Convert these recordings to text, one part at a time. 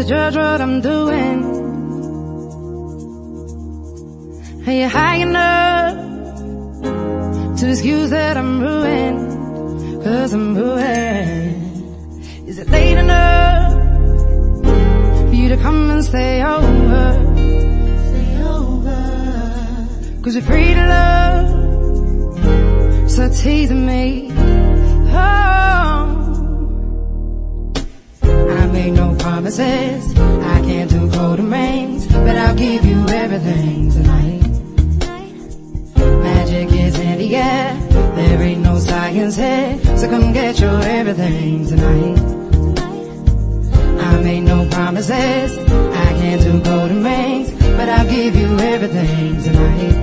to judge what I'm doing. Are you high enough to excuse that I'm ruined? 'Cause I'm ruined. Is it late enough for you to come and stay over? Stay over. 'Cause you're free to love, so teasing me. Oh, I made no promises, I can't do golden rings, but I'll give you everything tonight. Magic is in the air, there ain't no science here, so come get your everything tonight. I made no promises, I can't do golden rings, but I'll give you everything tonight.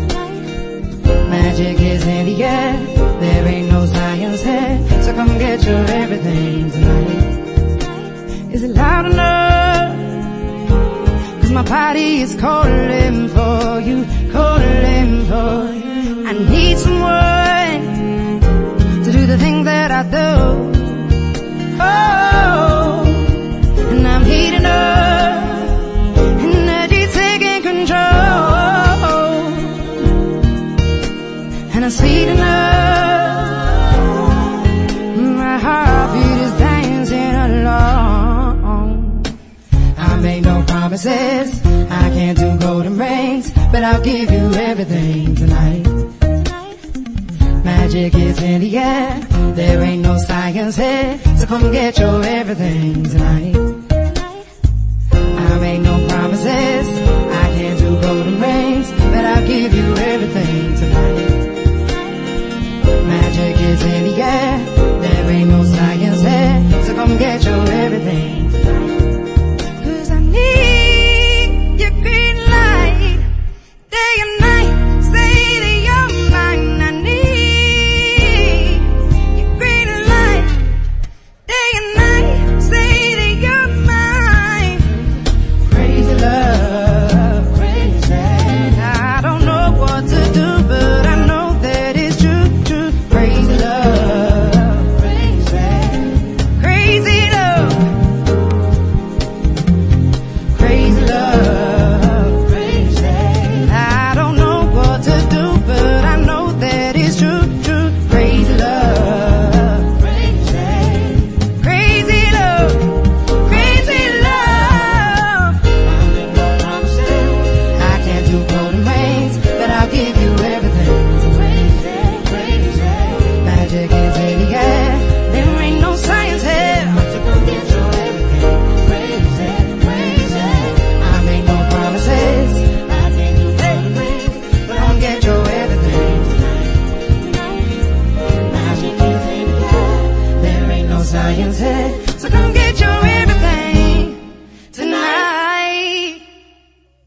Magic is in the air, there ain't no science here, so come get your everything tonight. Is it loud enough? 'Cause my body is calling for you, calling for you. I need someone to do the things that I do. Oh, and I'm heating up, energy taking control, and I'm speeding up, my heartbeat is dancing along. I made no promises, I can't do golden rings, but I'll give you everything tonight. Magic is in the air, there ain't no science here, so come get your everything tonight. I made no promises, I can't do golden rings, but I'll give you everything tonight. Magic is in the air, there ain't no science here, so come get your everything tonight. 'Cause I need your green light, day and night, say that you're mine. I need your green light, day and night, say that you're mine. Crazy love, crazy. I don't know what to do, but I know that it's true, true. Crazy love, crazy. Crazy love, crazy love, crazy. I don't know what to do, but I know that it's true, true. Crazy love, crazy. Crazy love, crazy love. I can't do golden rings, but I'll give you everything. Crazy, crazy. Magic is in the air, there ain't no science here, so come get your everything. Crazy, crazy. I make no promises, I can't do golden rings, but I'll get your everything tonight. Magic is in the air, there ain't no science here, so come get